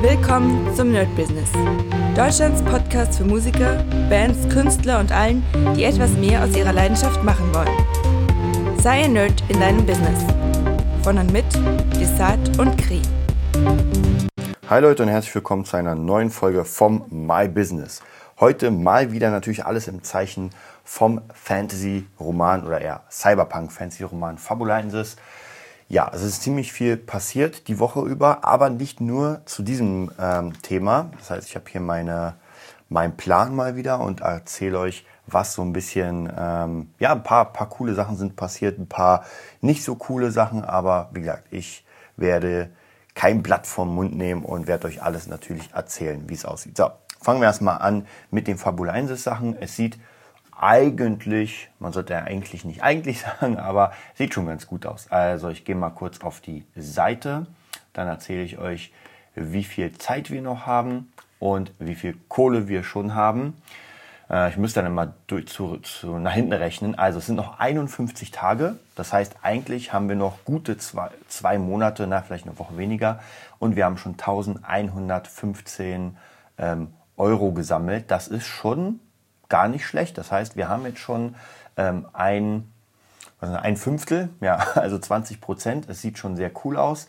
Willkommen zum Nerd Business. Deutschlands Podcast für Musiker, Bands, Künstler und allen, die etwas mehr aus ihrer Leidenschaft machen wollen. Sei ein Nerd in deinem Business. Von und mit Desart und Kri. Hi Leute und herzlich willkommen zu einer neuen Folge vom My Business. Heute mal wieder natürlich alles im Zeichen vom Fantasy-Roman oder eher Cyberpunk-Fantasy-Roman Fabulensis. Ja, es ist ziemlich viel passiert die Woche über, aber nicht nur zu diesem Thema. Das heißt, ich habe hier meinen Plan mal wieder und erzähle euch, was so ein bisschen, ein paar coole Sachen sind passiert, ein paar nicht so coole Sachen, aber wie gesagt, ich werde kein Blatt vom Mund nehmen und werde euch alles natürlich erzählen, wie es aussieht. So, fangen wir erstmal an mit den Fabulensis-Sachen. Es sieht eigentlich, man sollte ja eigentlich nicht eigentlich sagen, aber sieht schon ganz gut aus. Also ich gehe mal kurz auf die Seite, dann erzähle ich euch, wie viel Zeit wir noch haben und wie viel Kohle wir schon haben. Ich müsste dann immer nach hinten rechnen. Also es sind noch 51 Tage. Das heißt, eigentlich haben wir noch gute zwei Monate, vielleicht eine Woche weniger. Und wir haben schon 1115 Euro gesammelt. Das ist schon gar nicht schlecht. Das heißt, wir haben jetzt schon ein Fünftel, ja, also 20%. Es sieht schon sehr cool aus.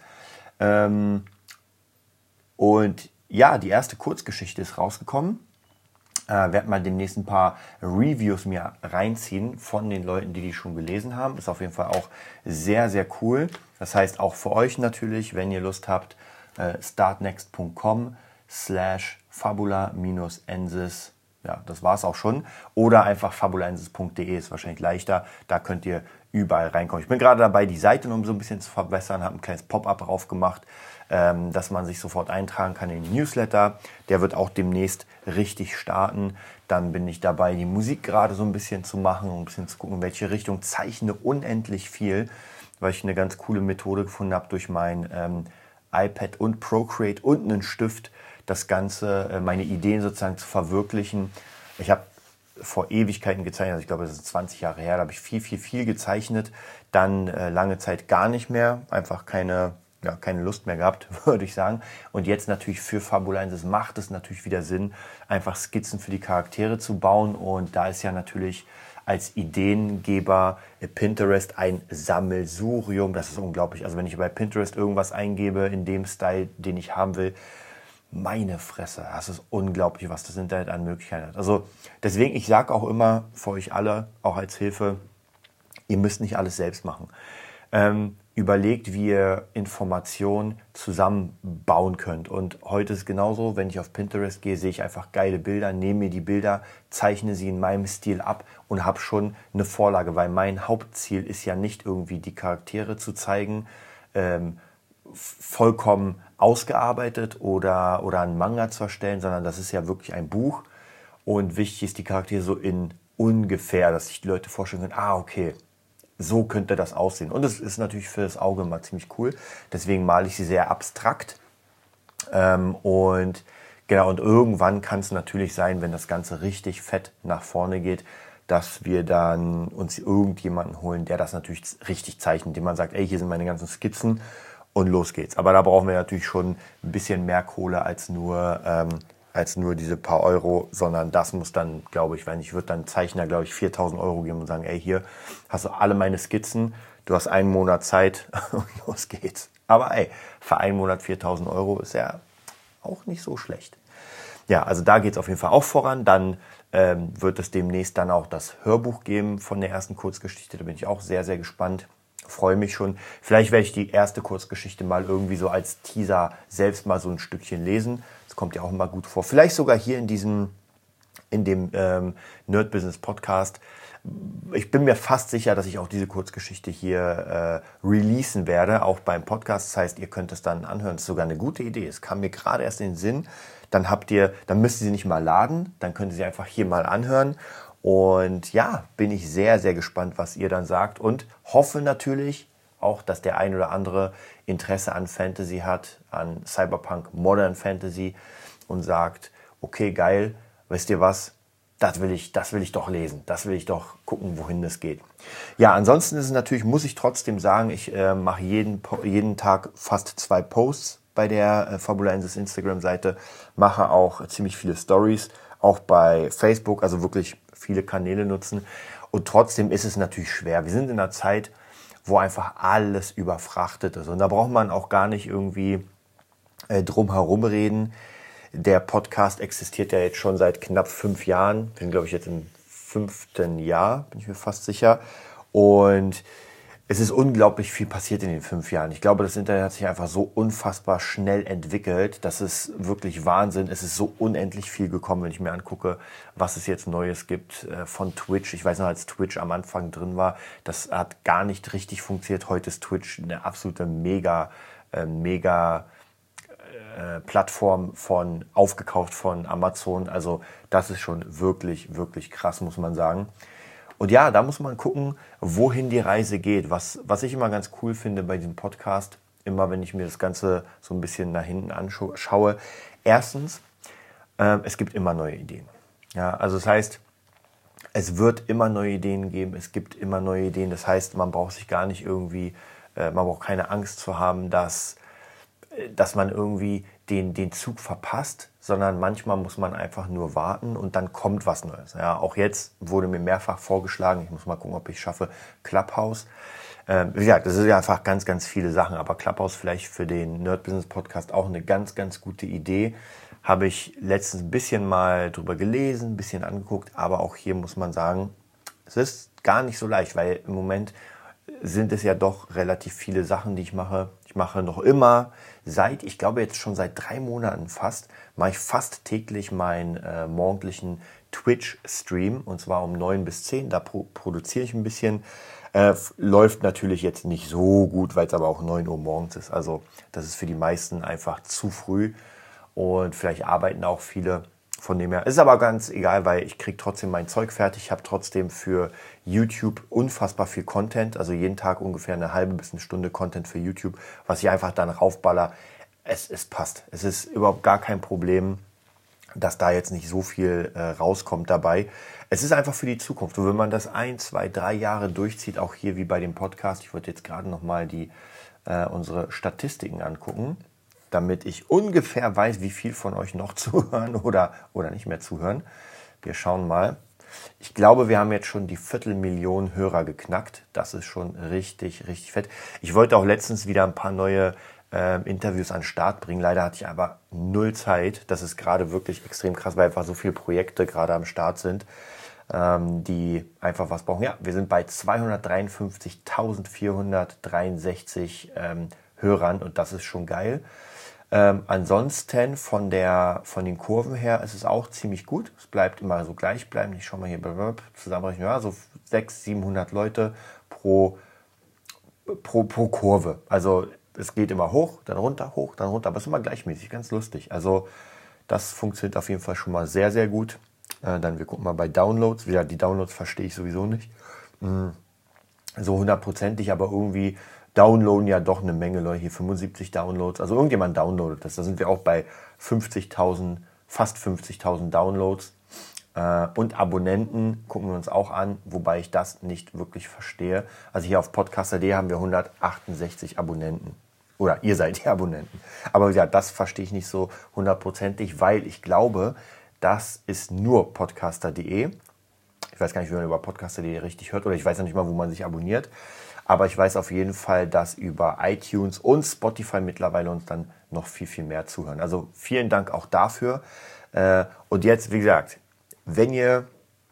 Und ja, die erste Kurzgeschichte ist rausgekommen. Werde mal demnächst ein paar Reviews mir reinziehen von den Leuten, die schon gelesen haben. Ist auf jeden Fall auch sehr, sehr cool. Das heißt auch für euch natürlich, wenn ihr Lust habt, startnext.com/fabula-ensis. Ja, das war es auch schon. Oder einfach fabulensis.de ist wahrscheinlich leichter. Da könnt ihr überall reinkommen. Ich bin gerade dabei, die Seite noch so ein bisschen zu verbessern. Habe ein kleines Pop-up drauf gemacht, dass man sich sofort eintragen kann in den Newsletter. Der wird auch demnächst richtig starten. Dann bin ich dabei, die Musik gerade so ein bisschen zu machen, um ein bisschen zu gucken, in welche Richtung. Zeichne unendlich viel, weil ich eine ganz coole Methode gefunden habe durch mein iPad und Procreate und einen Stift, das Ganze, meine Ideen sozusagen zu verwirklichen. Ich habe vor Ewigkeiten gezeichnet, also ich glaube, das ist 20 Jahre her, da habe ich viel gezeichnet, dann lange Zeit gar nicht mehr, einfach keine Lust mehr gehabt, würde ich sagen. Und jetzt natürlich für Fabulensis macht es natürlich wieder Sinn, einfach Skizzen für die Charaktere zu bauen. Und da ist ja natürlich als Ideengeber Pinterest ein Sammelsurium. Das ist unglaublich. Also wenn ich bei Pinterest irgendwas eingebe in dem Style, den ich haben will, meine Fresse, das ist unglaublich, was das Internet an Möglichkeiten hat. Also deswegen, ich sage auch immer für euch alle, auch als Hilfe, ihr müsst nicht alles selbst machen. Überlegt, wie ihr Informationen zusammenbauen könnt. Und heute ist genauso, wenn ich auf Pinterest gehe, sehe ich einfach geile Bilder, nehme mir die Bilder, zeichne sie in meinem Stil ab und habe schon eine Vorlage, weil mein Hauptziel ist ja nicht irgendwie die Charaktere zu zeigen, vollkommen ausgearbeitet oder einen Manga zu erstellen, sondern das ist ja wirklich ein Buch und wichtig ist die Charaktere so in ungefähr, dass sich die Leute vorstellen können, okay, so könnte das aussehen. Und es ist natürlich für das Auge mal ziemlich cool. Deswegen male ich sie sehr abstrakt. Und irgendwann kann es natürlich sein, wenn das Ganze richtig fett nach vorne geht, dass wir dann uns irgendjemanden holen, der das natürlich richtig zeichnet, dem man sagt, hier sind meine ganzen Skizzen und los geht's. Aber da brauchen wir natürlich schon ein bisschen mehr Kohle als nur diese paar Euro, sondern das muss dann, glaube ich, ich würde dann Zeichner, 4.000 Euro geben und sagen, hier hast du alle meine Skizzen, du hast einen Monat Zeit und los geht's. Aber für einen Monat 4.000 Euro ist ja auch nicht so schlecht. Ja, also da geht's auf jeden Fall auch voran. Dann wird es demnächst dann auch das Hörbuch geben von der ersten Kurzgeschichte. Da bin ich auch sehr, sehr gespannt. Freue mich schon. Vielleicht werde ich die erste Kurzgeschichte mal irgendwie so als Teaser selbst mal so ein Stückchen lesen. Das kommt ja auch immer gut vor. Vielleicht sogar hier in dem Nerd Business Podcast. Ich bin mir fast sicher, dass ich auch diese Kurzgeschichte hier releasen werde, auch beim Podcast. Das heißt, ihr könnt es dann anhören. Das ist sogar eine gute Idee. Es kam mir gerade erst in den Sinn. Dann müsst ihr sie nicht mal laden. Dann könnt ihr sie einfach hier mal anhören. Und ja, bin ich sehr, sehr gespannt, was ihr dann sagt und hoffe natürlich auch, dass der ein oder andere Interesse an Fantasy hat, an Cyberpunk Modern Fantasy und sagt, okay, geil, wisst ihr was, das will ich doch lesen, das will ich doch gucken, wohin das geht. Ja, ansonsten ist es natürlich, muss ich trotzdem sagen, ich mache jeden Tag fast 2 Posts bei der Fabulensis Instagram-Seite, mache auch ziemlich viele Stories, auch bei Facebook, also wirklich viele Kanäle nutzen. Und trotzdem ist es natürlich schwer. Wir sind in einer Zeit, wo einfach alles überfrachtet ist. Und da braucht man auch gar nicht irgendwie drum herum reden. Der Podcast existiert ja jetzt schon seit knapp 5 Jahren. Wir sind, glaube ich, jetzt im 5. Jahr, bin ich mir fast sicher. Und es ist unglaublich viel passiert in den 5 Jahren. Ich glaube, das Internet hat sich einfach so unfassbar schnell entwickelt. Das ist wirklich Wahnsinn. Es ist so unendlich viel gekommen, wenn ich mir angucke, was es jetzt Neues gibt von Twitch. Ich weiß noch, als Twitch am Anfang drin war, das hat gar nicht richtig funktioniert. Heute ist Twitch eine absolute mega Plattform aufgekauft von Amazon. Also das ist schon wirklich, wirklich krass, muss man sagen. Und ja, da muss man gucken, wohin die Reise geht. Was ich immer ganz cool finde bei diesem Podcast, immer wenn ich mir das Ganze so ein bisschen nach hinten anschaue. Erstens, es gibt immer neue Ideen. Ja, also das heißt, es wird immer neue Ideen geben, es gibt immer neue Ideen. Das heißt, man braucht sich gar nicht irgendwie, man braucht keine Angst zu haben, dass man irgendwie den Zug verpasst, sondern manchmal muss man einfach nur warten und dann kommt was Neues. Ja, auch jetzt wurde mir mehrfach vorgeschlagen, ich muss mal gucken, ob ich es schaffe, Clubhouse. Wie gesagt, das sind ja einfach ganz, ganz viele Sachen, aber Clubhouse vielleicht für den Nerd Business Podcast auch eine ganz, ganz gute Idee. Habe ich letztens ein bisschen mal drüber gelesen, ein bisschen angeguckt, aber auch hier muss man sagen, es ist gar nicht so leicht, weil im Moment sind es ja doch relativ viele Sachen, die ich mache. Ich mache noch immer ich glaube jetzt schon seit 3 Monaten mache ich fast täglich meinen morgendlichen Twitch-Stream und zwar um 9 bis 10. Da produziere ich ein bisschen. Läuft natürlich jetzt nicht so gut, weil es aber auch 9 Uhr morgens ist. Also das ist für die meisten einfach zu früh und vielleicht arbeiten auch viele. Von dem her ist aber ganz egal, weil ich kriege trotzdem mein Zeug fertig. Ich habe trotzdem für YouTube unfassbar viel Content, also jeden Tag ungefähr eine halbe bis eine Stunde Content für YouTube, was ich einfach dann raufballer. Es passt. Es ist überhaupt gar kein Problem, dass da jetzt nicht so viel rauskommt dabei. Es ist einfach für die Zukunft. Und wenn man das 1, 2, 3 Jahre durchzieht, auch hier wie bei dem Podcast, ich wollte jetzt gerade nochmal unsere Statistiken angucken, damit ich ungefähr weiß, wie viel von euch noch zuhören oder nicht mehr zuhören. Wir schauen mal. Ich glaube, wir haben jetzt schon die 250.000 Hörer geknackt. Das ist schon richtig, richtig fett. Ich wollte auch letztens wieder ein paar neue Interviews an den Start bringen. Leider hatte ich aber 0 Zeit. Das ist gerade wirklich extrem krass, weil einfach so viele Projekte gerade am Start sind, die einfach was brauchen. Ja, wir sind bei 253.463 Hörern und das ist schon geil. Ansonsten von den Kurven her ist es auch ziemlich gut. Es bleibt immer so gleich bleiben. Ich schaue mal hier zusammenrechnen. Ja, so 600-700 Leute pro Kurve. Also es geht immer hoch, dann runter, aber es ist immer gleichmäßig, ganz lustig. Also das funktioniert auf jeden Fall schon mal sehr, sehr gut. Dann wir gucken mal bei Downloads. Wieder die Downloads verstehe ich sowieso nicht. So 100%ig, aber irgendwie downloaden ja doch eine Menge Leute, hier 75 Downloads, also irgendjemand downloadet das. Da sind wir auch bei 50.000, fast 50.000 Downloads. Und Abonnenten gucken wir uns auch an, wobei ich das nicht wirklich verstehe. Also hier auf podcaster.de haben wir 168 Abonnenten. Oder ihr seid die Abonnenten. Aber ja, das verstehe ich nicht so 100%ig, weil ich glaube, das ist nur podcaster.de. Ich weiß gar nicht, wie man über podcaster.de richtig hört oder ich weiß noch nicht mal, wo man sich abonniert. Aber ich weiß auf jeden Fall, dass über iTunes und Spotify mittlerweile uns dann noch viel, viel mehr zuhören. Also vielen Dank auch dafür. Und jetzt, wie gesagt, wenn ihr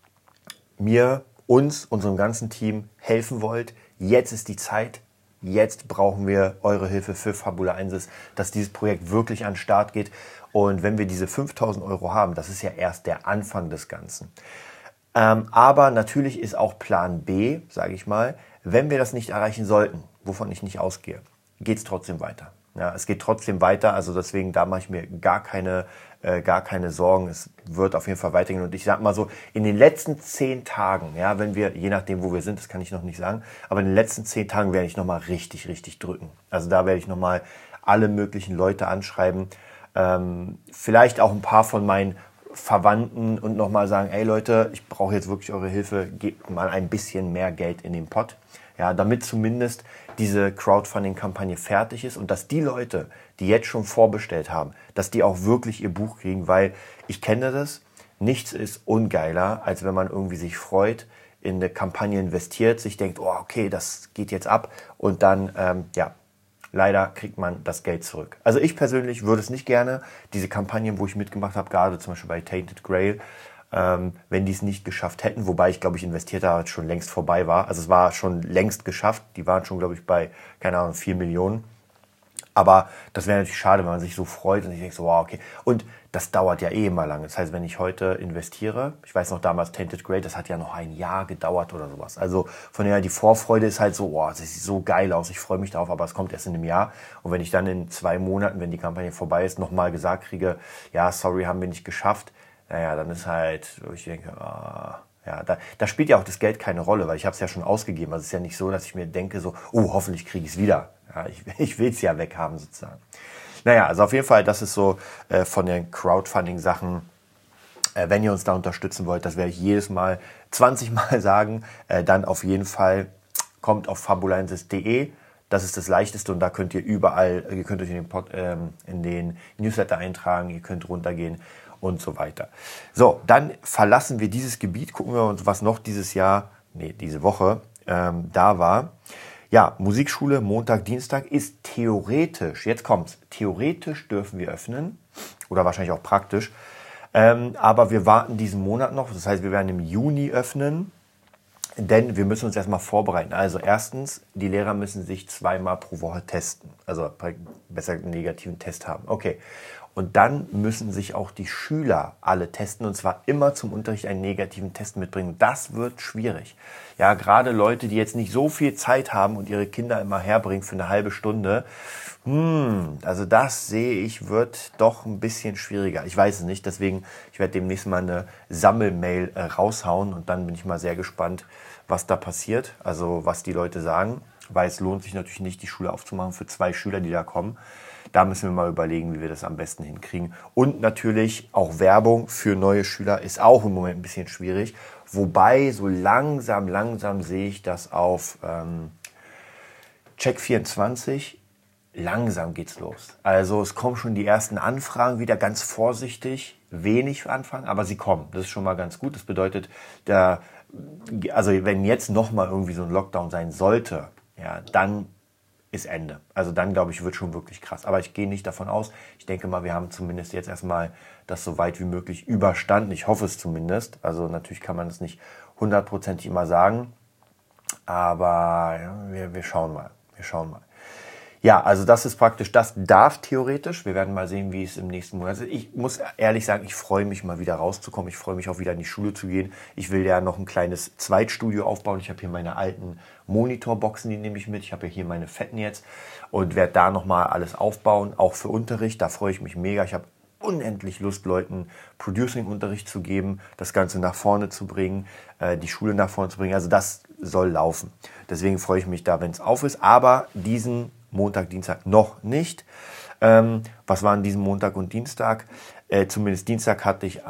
unserem ganzen Team helfen wollt, jetzt ist die Zeit. Jetzt brauchen wir eure Hilfe für Fabulensis, dass dieses Projekt wirklich an den Start geht. Und wenn wir diese 5.000 € haben, das ist ja erst der Anfang des Ganzen. Aber natürlich ist auch Plan B, sage ich mal, wenn wir das nicht erreichen sollten, wovon ich nicht ausgehe, geht es trotzdem weiter. Ja, es geht trotzdem weiter, also deswegen, da mache ich mir gar keine Sorgen. Es wird auf jeden Fall weitergehen. Und ich sag mal so, in den letzten 10 Tagen, ja, wenn wir, je nachdem, wo wir sind, das kann ich noch nicht sagen, aber in den letzten 10 Tagen werde ich nochmal richtig, richtig drücken. Also da werde ich nochmal alle möglichen Leute anschreiben, vielleicht auch ein paar von meinen Verwandten und nochmal sagen, ey Leute, ich brauche jetzt wirklich eure Hilfe, gebt mal ein bisschen mehr Geld in den Pott. Ja, damit zumindest diese Crowdfunding-Kampagne fertig ist und dass die Leute, die jetzt schon vorbestellt haben, dass die auch wirklich ihr Buch kriegen, weil ich kenne das, nichts ist ungeiler, als wenn man irgendwie sich freut, in eine Kampagne investiert, sich denkt, oh okay, das geht jetzt ab und dann, leider kriegt man das Geld zurück. Also ich persönlich würde es nicht gerne, diese Kampagnen, wo ich mitgemacht habe, gerade zum Beispiel bei Tainted Grail, wenn die es nicht geschafft hätten, wobei ich, glaube ich, investiert habe, schon längst vorbei war. Also es war schon längst geschafft. Die waren schon, glaube ich, bei, keine Ahnung, 4 Millionen. Aber das wäre natürlich schade, wenn man sich so freut und ich denke so, wow, okay. Und das dauert ja eh immer lange. Das heißt, wenn ich heute investiere, ich weiß noch damals Tainted Grail, das hat ja noch ein Jahr gedauert oder sowas. Also von daher, die Vorfreude ist halt so, wow, das sieht so geil aus, ich freue mich drauf, aber es kommt erst in einem Jahr. Und wenn ich dann in 2 Monaten, wenn die Kampagne vorbei ist, nochmal gesagt kriege, ja, sorry, haben wir nicht geschafft, naja, dann ist halt, wo ich denke, da spielt ja auch das Geld keine Rolle, weil ich habe es ja schon ausgegeben. Also es ist ja nicht so, dass ich mir denke so, oh, hoffentlich kriege ich es wieder. Ja, ich will es ja weghaben sozusagen. Naja, also auf jeden Fall, das ist so von den Crowdfunding-Sachen, wenn ihr uns da unterstützen wollt, das werde ich jedes Mal 20 Mal sagen, dann auf jeden Fall kommt auf fabulensis.de. Das ist das Leichteste und da könnt ihr überall, ihr könnt euch in den Newsletter eintragen, ihr könnt runtergehen und so weiter. So, dann verlassen wir dieses Gebiet, gucken wir uns, was noch diese Woche da war. Ja, Musikschule, Montag, Dienstag ist theoretisch, jetzt kommt's, theoretisch dürfen wir öffnen oder wahrscheinlich auch praktisch, aber wir warten diesen Monat noch, das heißt, wir werden im Juni öffnen, denn wir müssen uns erstmal vorbereiten. Also erstens, die Lehrer müssen sich 2-mal pro Woche testen, also besser einen negativen Test haben. Okay. Und dann müssen sich auch die Schüler alle testen und zwar immer zum Unterricht einen negativen Test mitbringen. Das wird schwierig. Ja, gerade Leute, die jetzt nicht so viel Zeit haben und ihre Kinder immer herbringen für eine halbe Stunde. Also das sehe ich, wird doch ein bisschen schwieriger. Ich weiß es nicht, deswegen, ich werde demnächst mal eine Sammelmail raushauen und dann bin ich mal sehr gespannt, was da passiert. Also was die Leute sagen, weil es lohnt sich natürlich nicht, die Schule aufzumachen für 2 Schüler, die da kommen. Da müssen wir mal überlegen, wie wir das am besten hinkriegen. Und natürlich auch Werbung für neue Schüler ist auch im Moment ein bisschen schwierig. Wobei so langsam sehe ich das auf Check24. Langsam geht's los. Also es kommen schon die ersten Anfragen wieder, ganz vorsichtig, wenig Anfragen, aber sie kommen. Das ist schon mal ganz gut. Das bedeutet, also wenn jetzt nochmal irgendwie so ein Lockdown sein sollte, ja, dann ist Ende. Also dann, glaube ich, wird schon wirklich krass. Aber ich gehe nicht davon aus. Ich denke mal, wir haben zumindest jetzt erstmal das so weit wie möglich überstanden. Ich hoffe es zumindest. Also natürlich kann man es nicht 100% immer sagen. Aber ja, wir schauen mal. Ja, also das ist praktisch, das darf theoretisch. Wir werden mal sehen, wie es im nächsten Monat ist. Ich muss ehrlich sagen, ich freue mich mal wieder rauszukommen. Ich freue mich auch wieder in die Schule zu gehen. Ich will ja noch ein kleines Zweitstudio aufbauen. Ich habe hier meine alten Monitorboxen, die nehme ich mit. Ich habe ja hier meine fetten jetzt und werde da nochmal alles aufbauen, auch für Unterricht. Da freue ich mich mega. Ich habe unendlich Lust, Leuten Producing-Unterricht zu geben, das Ganze nach vorne zu bringen, die Schule nach vorne zu bringen. Also das soll laufen. Deswegen freue ich mich da, wenn es auf ist. Aber diesen Montag, Dienstag noch nicht. Was war an diesem Montag und Dienstag? Zumindest Dienstag hatte ich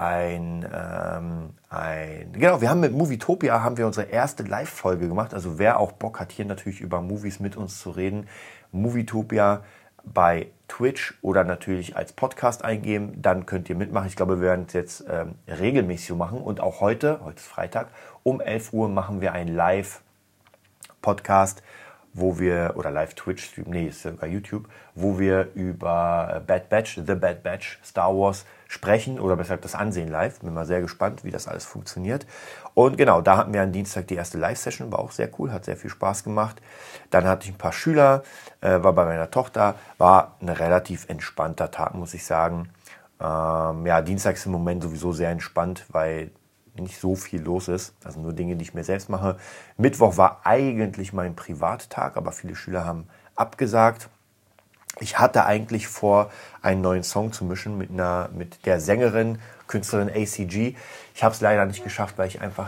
genau, wir haben mit Movietopia unsere erste Live-Folge gemacht. Also wer auch Bock hat, hier natürlich über Movies mit uns zu reden, Movietopia bei Twitch oder natürlich als Podcast eingeben, dann könnt ihr mitmachen. Ich glaube, wir werden es jetzt regelmäßig so machen. Und auch heute ist Freitag, um 11 Uhr machen wir einen Live-Podcast, oder Live-Twitch-Stream, ist sogar YouTube, wo wir über The Bad Batch, Star Wars sprechen oder besser das ansehen live. Bin mal sehr gespannt, wie das alles funktioniert. Und genau, da hatten wir am Dienstag die erste Live-Session, war auch sehr cool, hat sehr viel Spaß gemacht. Dann hatte ich ein paar Schüler, war bei meiner Tochter, war ein relativ entspannter Tag, muss ich sagen. Dienstag ist im Moment sowieso sehr entspannt, weil nicht so viel los ist, also nur Dinge, die ich mir selbst mache. Mittwoch war eigentlich mein Privattag, aber viele Schüler haben abgesagt. Ich hatte eigentlich vor, einen neuen Song zu mischen mit der Sängerin, Künstlerin ACG. Ich habe es leider nicht geschafft, weil ich einfach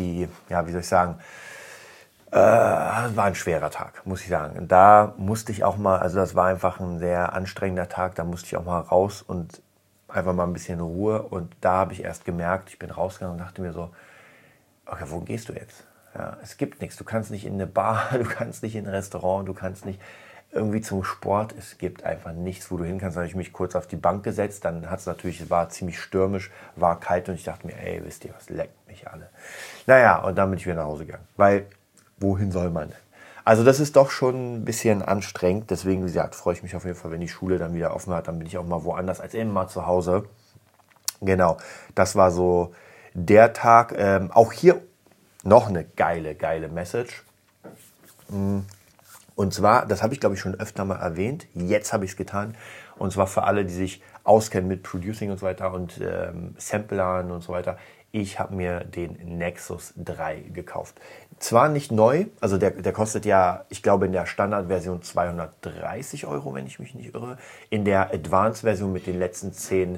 war ein schwerer Tag, muss ich sagen. Da musste ich auch mal, also das war einfach ein sehr anstrengender Tag, da musste ich auch mal raus und einfach mal ein bisschen Ruhe und da habe ich erst gemerkt, ich bin rausgegangen und dachte mir so, okay, wo gehst du jetzt? Ja, es gibt nichts. Du kannst nicht in eine Bar, du kannst nicht in ein Restaurant, du kannst nicht irgendwie zum Sport. Es gibt einfach nichts, wo du hin kannst. Dann habe ich mich kurz auf die Bank gesetzt. Dann hat es natürlich, es war ziemlich stürmisch, war kalt und ich dachte mir, ey, wisst ihr was, leckt mich alle. Naja, und dann bin ich wieder nach Hause gegangen. Weil, wohin soll man? Also das ist doch schon ein bisschen anstrengend. Deswegen, wie gesagt, freue ich mich auf jeden Fall, wenn die Schule dann wieder offen hat. Dann bin ich auch mal woanders als immer zu Hause. Genau, das war so der Tag. Auch hier noch eine geile Message. Und zwar, das habe ich glaube ich schon öfter mal erwähnt, jetzt habe ich es getan. Und zwar für alle, die sich auskennen mit Producing und so weiter und Samplern und so weiter. Ich habe mir den Nexus 3 gekauft. Zwar nicht neu, also der kostet ja, ich glaube in der Standardversion 230 €, wenn ich mich nicht irre. In der Advanced-Version mit den letzten 10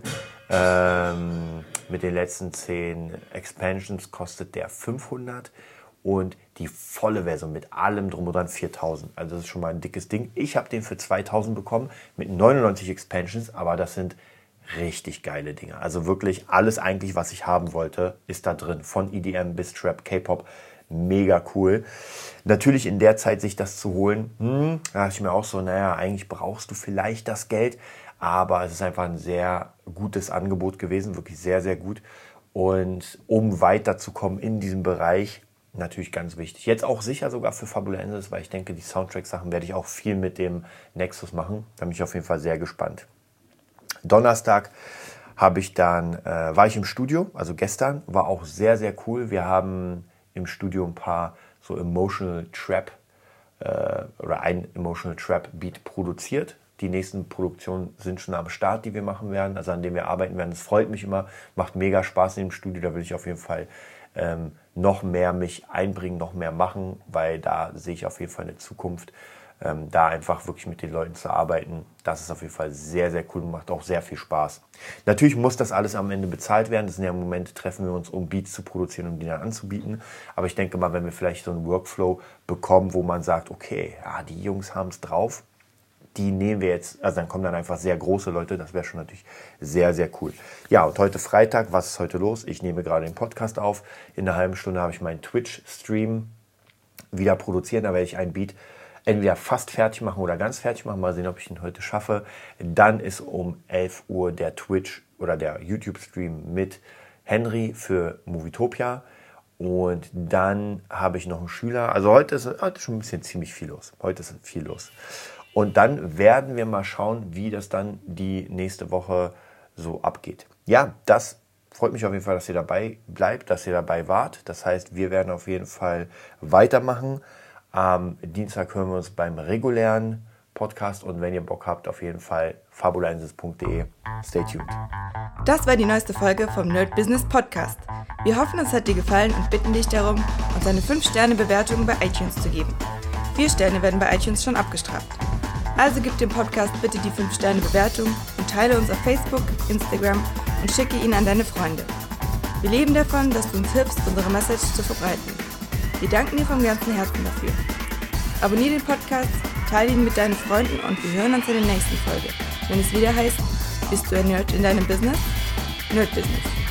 Expansions kostet der 500 und die volle Version mit allem drum und dran 4000. Also das ist schon mal ein dickes Ding. Ich habe den für 2000 bekommen mit 99 Expansions, aber das sind richtig geile Dinge. Also wirklich alles eigentlich, was ich haben wollte, ist da drin. Von EDM bis Trap, K-Pop. Mega cool. Natürlich in der Zeit sich das zu holen, da dachte ich mir auch so, naja, eigentlich brauchst du vielleicht das Geld, aber es ist einfach ein sehr gutes Angebot gewesen, wirklich sehr, sehr gut. Und um weiterzukommen in diesem Bereich, natürlich ganz wichtig. Jetzt auch sicher sogar für Fabulensis, weil ich denke, die Soundtrack-Sachen werde ich auch viel mit dem Nexus machen. Da bin ich auf jeden Fall sehr gespannt. Donnerstag war ich im Studio, also gestern, war auch sehr, sehr cool. Wir haben im Studio ein paar so Emotional Trap oder ein Emotional Trap Beat produziert. Die nächsten Produktionen sind schon am Start, die wir machen werden, also an denen wir arbeiten werden. Das freut mich immer, macht mega Spaß im Studio. Da will ich auf jeden Fall noch mehr mich einbringen, noch mehr machen, weil da sehe ich auf jeden Fall eine Zukunft. Da einfach wirklich mit den Leuten zu arbeiten, das ist auf jeden Fall sehr, sehr cool und macht auch sehr viel Spaß. Natürlich muss das alles am Ende bezahlt werden. Das sind ja im Moment, treffen wir uns, um Beats zu produzieren, um die dann anzubieten. Aber ich denke mal, wenn wir vielleicht so einen Workflow bekommen, wo man sagt, okay, ja, die Jungs haben es drauf, die nehmen wir jetzt, also dann kommen dann einfach sehr große Leute, das wäre schon natürlich sehr, sehr cool. Ja, und heute Freitag, was ist heute los? Ich nehme gerade den Podcast auf. In einer halben Stunde habe ich meinen Twitch-Stream wieder produziert, da werde ich einen Beat entweder fast fertig machen oder ganz fertig machen. Mal sehen, ob ich ihn heute schaffe. Dann ist um 11 Uhr der Twitch oder der YouTube-Stream mit Henry für Movietopia. Und dann habe ich noch einen Schüler. Also heute ist schon ein bisschen ziemlich viel los. Heute ist viel los. Und dann werden wir mal schauen, wie das dann die nächste Woche so abgeht. Ja, das freut mich auf jeden Fall, dass ihr dabei bleibt, dass ihr dabei wart. Das heißt, wir werden auf jeden Fall weitermachen. Am Dienstag hören wir uns beim regulären Podcast und wenn ihr Bock habt, auf jeden Fall fabulensis.de. Stay tuned. Das war die neueste Folge vom Nerd Business Podcast. Wir hoffen, es hat dir gefallen und bitten dich darum, uns eine 5-Sterne-Bewertung bei iTunes zu geben. 4 Sterne werden bei iTunes schon abgestraft. Also gib dem Podcast bitte die 5-Sterne-Bewertung und teile uns auf Facebook, Instagram und schicke ihn an deine Freunde. Wir leben davon, dass du uns hilfst, unsere Message zu verbreiten. Wir danken dir vom ganzen Herzen dafür. Abonnier den Podcast, teile ihn mit deinen Freunden und wir hören uns in der nächsten Folge, wenn es wieder heißt, bist du ein Nerd in deinem Business? Nerd Business.